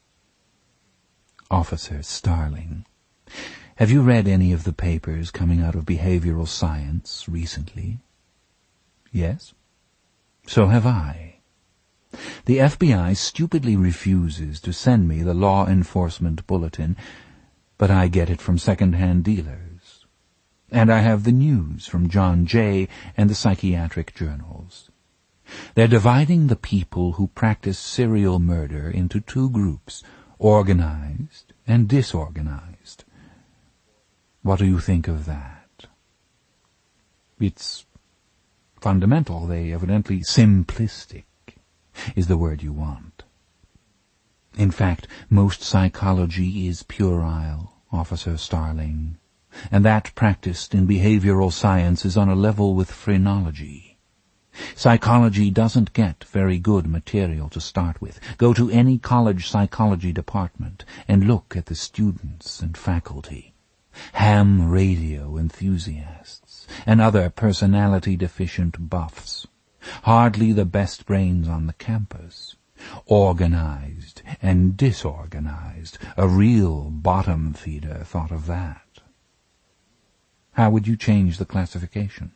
Officer Starling, have you read any of the papers coming out of behavioral science recently? Yes? So have I. The F B I stupidly refuses to send me the law enforcement bulletin, but I get it from second-hand dealers. And I have the news from John Jay and the psychiatric journals. They're dividing the people who practice serial murder into two groups, organized and disorganized. What do you think of that? It's fundamental. They evidently simplistic is the word you want. In fact, most psychology is puerile, Officer Starling, and that practiced in behavioral science is on a level with phrenology. Psychology doesn't get very good material to start with. Go to any college psychology department and look at the students and faculty. Ham radio enthusiasts and other personality-deficient buffs. Hardly the best brains on the campus. Organized and disorganized. A real bottom feeder thought of that. How would you change the classification?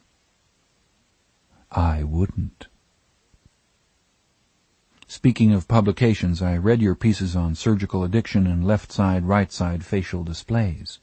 I wouldn't. Speaking of publications, I read your pieces on surgical addiction and left-side, right-side facial displays.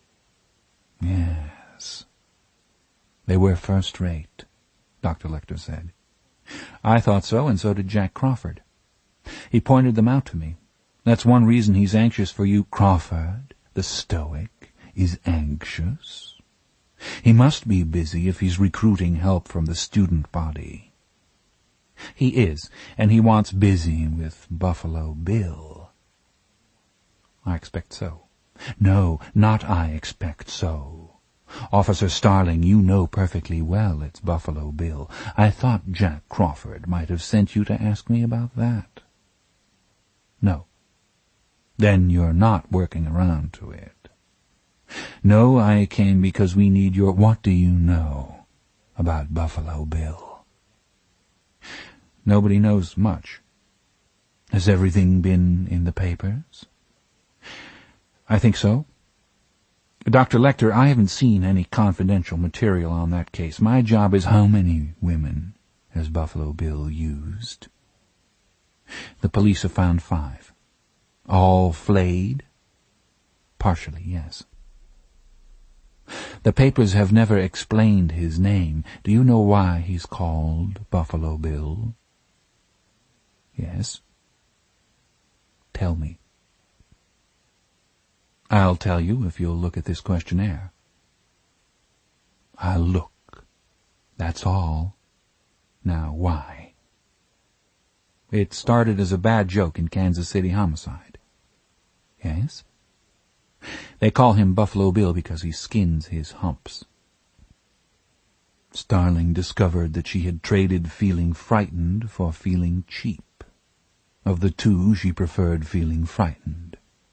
Yes. They were first-rate, Doctor Lecter said. I thought so, and so did Jack Crawford. He pointed them out to me. That's one reason he's anxious for you. Crawford, the stoic, is anxious. He must be busy if he's recruiting help from the student body. He is, and he wants busy with Buffalo Bill. I expect so. No, not I expect so. Officer Starling, you know perfectly well it's Buffalo Bill. I thought Jack Crawford might have sent you to ask me about that. No. Then you're not working around to it. No, I came because we need your... What do you know about Buffalo Bill? Nobody knows much. Has everything been in the papers? I think so. Doctor Lecter, I haven't seen any confidential material on that case. My job is how many women has Buffalo Bill used? The police have found five. All flayed? Partially, yes. The papers have never explained his name. Do you know why he's called Buffalo Bill? Yes. Tell me. I'll tell you if you'll look at this questionnaire. I'll look. That's all. Now, why? It started as a bad joke in Kansas City homicide. Yes? They call him Buffalo Bill because he skins his humps. Starling discovered that she had traded feeling frightened for feeling cheap. Of the two, she preferred feeling frightened.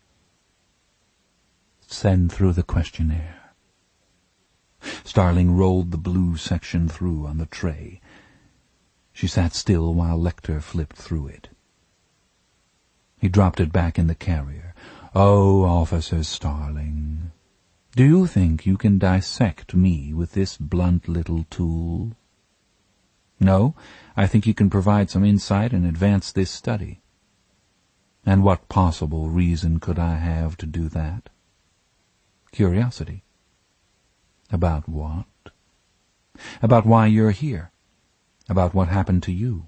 Send through the questionnaire. Starling rolled the blue section through on the tray. She sat still while Lecter flipped through it. He dropped it back in the carrier. Oh, Officer Starling, do you think you can dissect me with this blunt little tool? No, I think you can provide some insight and advance this study. And what possible reason could I have to do that? Curiosity. About what? About why you're here. About what happened to you.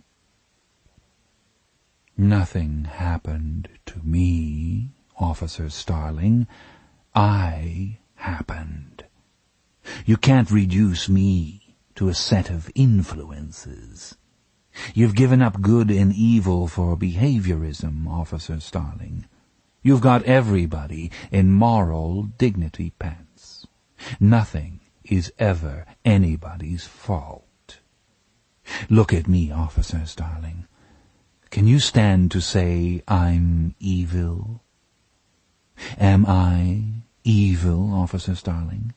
Nothing happened to me, Officer Starling. I happened. You can't reduce me to a set of influences. You've given up good and evil for behaviorism, Officer Starling. You've got everybody in moral dignity pants. Nothing is ever anybody's fault. Look at me, Officer Starling. Can you stand to say I'm evil? Am I evil, Officer Starling?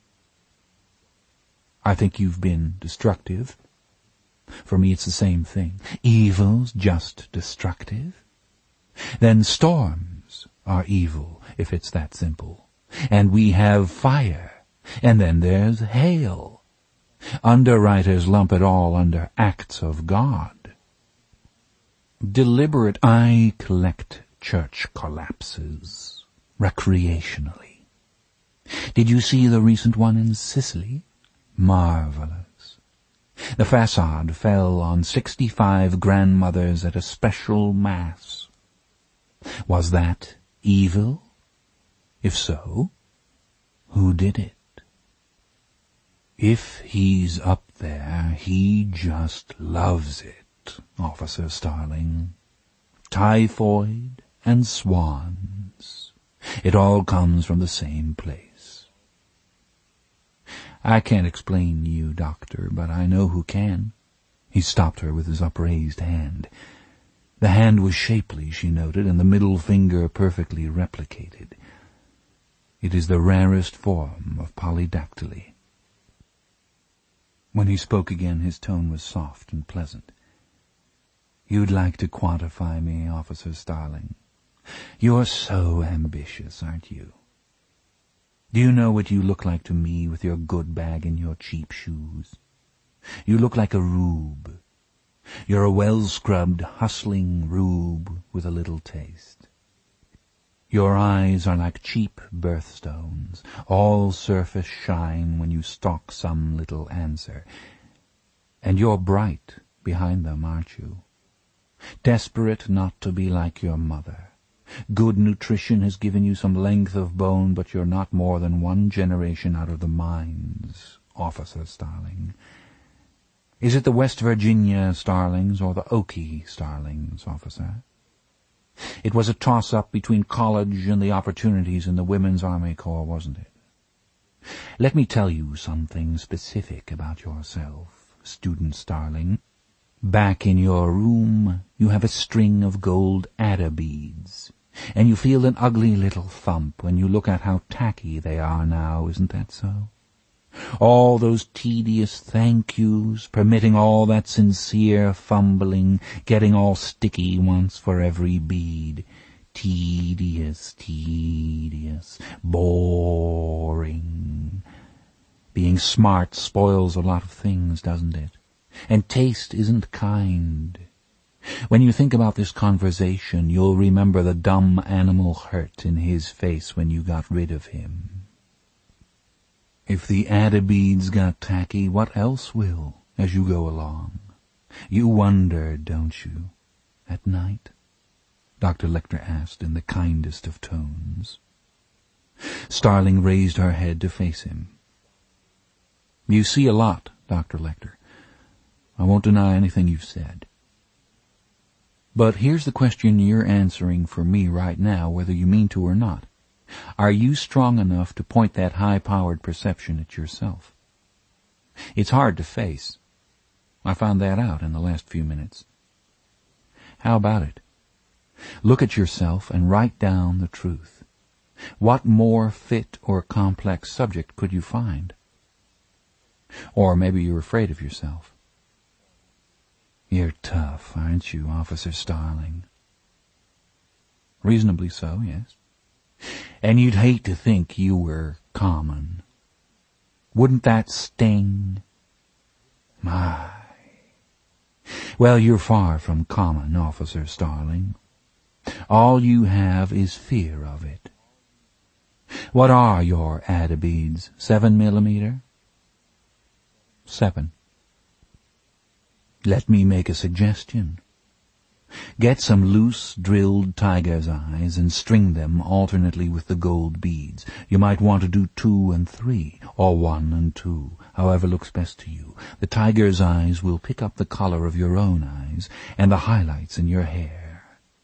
I think you've been destructive. For me, it's the same thing. Evil's just destructive. Then storms are evil, if it's that simple. And we have fire. And then there's hail. Underwriters lump it all under acts of God. Deliberate. I collect church collapses recreationally. Did you see the recent one in Sicily? Marvelous. The facade fell on sixty-five grandmothers at a special mass. Was that evil? If so, who did it? If he's up there, he just loves it, Officer Starling. Typhoid and swans. It all comes from the same place. I can't explain you, Doctor, but I know who can. He stopped her with his upraised hand. The hand was shapely, she noted, and the middle finger perfectly replicated. It is the rarest form of polydactyly. When he spoke again, his tone was soft and pleasant. You'd like to quantify me, Officer Starling. You're so ambitious, aren't you? Do you know what you look like to me with your good bag and your cheap shoes? You look like a rube. You're a well-scrubbed, hustling rube with a little taste. Your eyes are like cheap birthstones, all surface shine when you stalk some little answer. And you're bright behind them, aren't you? Desperate not to be like your mother. Good nutrition has given you some length of bone, but you're not more than one generation out of the mines, Officer Starling. Is it the West Virginia Starlings or the Okie Starlings, Officer? It was a toss-up between college and the opportunities in the Women's Army Corps, wasn't it? Let me tell you something specific about yourself, Student Starling. Back in your room, you have a string of gold adder beads, and you feel an ugly little thump when you look at how tacky they are now, isn't that so? All those tedious thank yous, permitting all that sincere fumbling, getting all sticky once for every bead. Tedious, tedious, boring. Being smart spoils a lot of things, doesn't it? And taste isn't kind. When you think about this conversation, you'll remember the dumb animal hurt in his face when you got rid of him. If the adder beads got tacky, what else will, as you go along? You wonder, don't you, at night? Doctor Lecter asked in the kindest of tones. Starling raised her head to face him. You see a lot, Doctor Lecter. I won't deny anything you've said. But here's the question you're answering for me right now, whether you mean to or not. Are you strong enough to point that high-powered perception at yourself? It's hard to face. I found that out in the last few minutes. How about it? Look at yourself and write down the truth. What more fit or complex subject could you find? Or maybe you're afraid of yourself. You're tough, aren't you, Officer Starling? Reasonably so, yes. And you'd hate to think you were common. Wouldn't that sting? My. Well, you're far from common, Officer Starling. All you have is fear of it. What are your adder beads? Seven millimeter? Seven. Let me make a suggestion. Get some loose, drilled tiger's eyes and string them alternately with the gold beads. You might want to do two and three, or one and two, however looks best to you. The tiger's eyes will pick up the color of your own eyes and the highlights in your hair.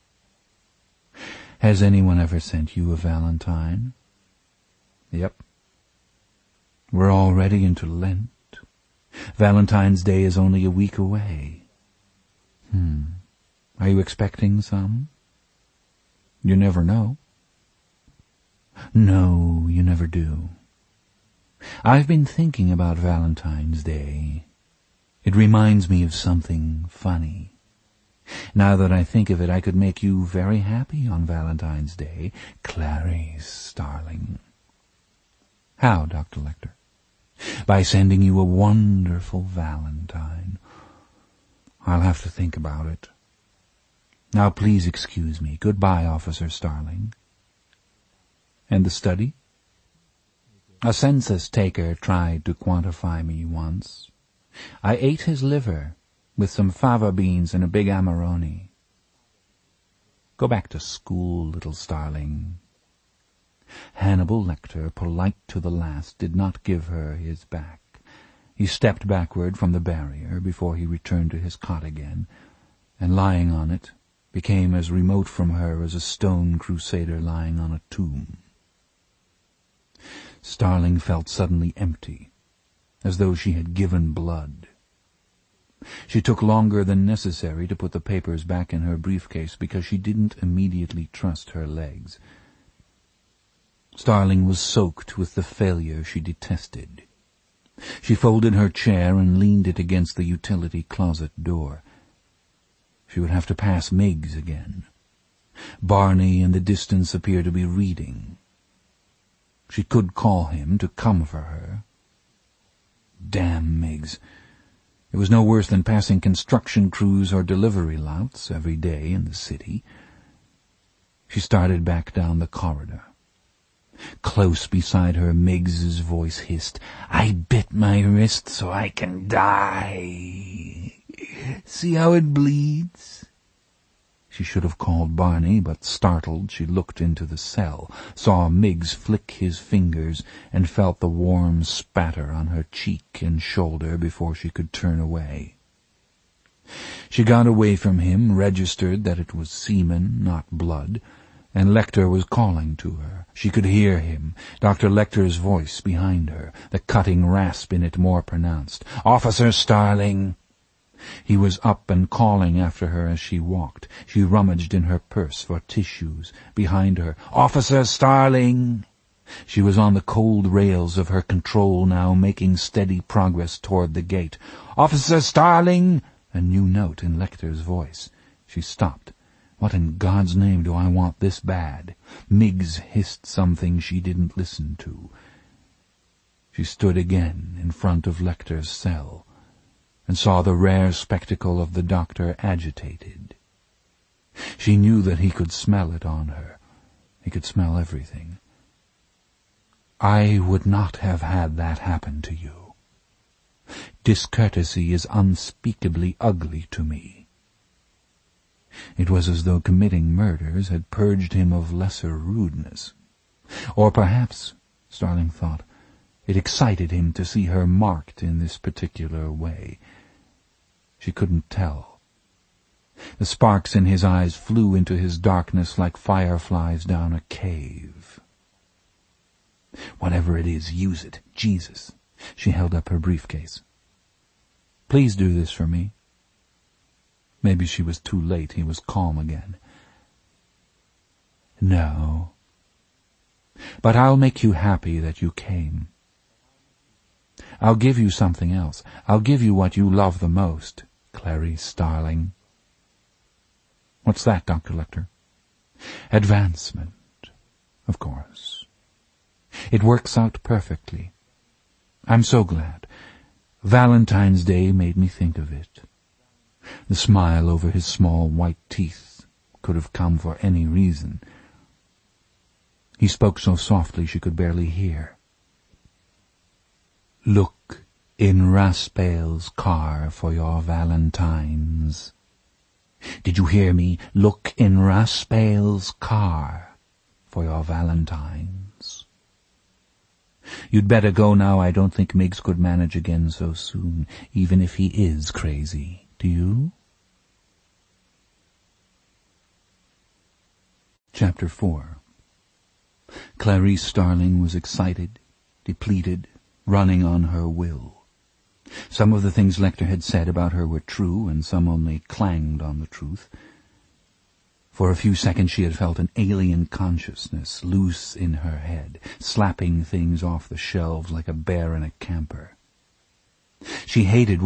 Has anyone ever sent you a valentine? Yep. We're already into Lent. Valentine's Day is only a week away. Hmm. Are you expecting some? You never know. No, you never do. I've been thinking about Valentine's Day. It reminds me of something funny. Now that I think of it, I could make you very happy on Valentine's Day, Clarice, darling. How, Doctor Lecter? By sending you a wonderful valentine. I'll have to think about it. Now please excuse me. Goodbye, Officer Starling. And the study? A census-taker tried to quantify me once. I ate his liver with some fava beans and a big Amarone. Go back to school, little Starling. Hannibal Lecter, polite to the last, did not give her his back. He stepped backward from the barrier before he returned to his cot again, and lying on it, became as remote from her as a stone crusader lying on a tomb. Starling felt suddenly empty, as though she had given blood. She took longer than necessary to put the papers back in her briefcase because she didn't immediately trust her legs. Starling was soaked with the failure she detested. She folded her chair and leaned it against the utility closet door. She would have to pass Miggs again. Barney in the distance appeared to be reading. She could call him to come for her. Damn Miggs. It was no worse than passing construction crews or delivery louts every day in the city. She started back down the corridor. Close beside her, Miggs's voice hissed, "I bit my wrist so I can die. See how it bleeds?" She should have called Barney, but startled, she looked into the cell, saw Miggs flick his fingers, and felt the warm spatter on her cheek and shoulder before she could turn away. She got away from him, registered that it was semen, not blood, and Lecter was calling to her. She could hear him, Doctor Lecter's voice behind her, the cutting rasp in it more pronounced. "Officer Starling!" He was up and calling after her as she walked. She rummaged in her purse for tissues. Behind her, "Officer Starling!" She was on the cold rails of her control now, making steady progress toward the gate. "Officer Starling!" A new note in Lecter's voice. She stopped. What in God's name do I want this bad? Miggs hissed something she didn't listen to. She stood again in front of Lecter's cell and saw the rare spectacle of the doctor agitated. She knew that he could smell it on her. He could smell everything. "I would not have had that happen to you. Discourtesy is unspeakably ugly to me." It was as though committing murders had purged him of lesser rudeness. Or perhaps, Starling thought, it excited him to see her marked in this particular way. She couldn't tell. The sparks in his eyes flew into his darkness like fireflies down a cave. "Whatever it is, use it. Jesus." She held up her briefcase. "Please do this for me." Maybe she was too late. He was calm again. "No. But I'll make you happy that you came. I'll give you something else. I'll give you what you love the most, Clarice Starling." "What's that, Doctor Lecter?" "Advancement, of course. It works out perfectly. I'm so glad. Valentine's Day made me think of it." The smile over his small white teeth could have come for any reason. He spoke so softly she could barely hear. "Look in Raspail's car for your valentines. Did you hear me? Look in Raspail's car for your valentines. You'd better go now. I don't think Miggs could manage again so soon, even if he is crazy. Do you? Chapter four. Clarice Starling was excited, depleted, running on her will. Some of the things Lecter had said about her were true, and some only clanged on the truth. For a few seconds she had felt an alien consciousness loose in her head, slapping things off the shelves like a bear in a camper. She hated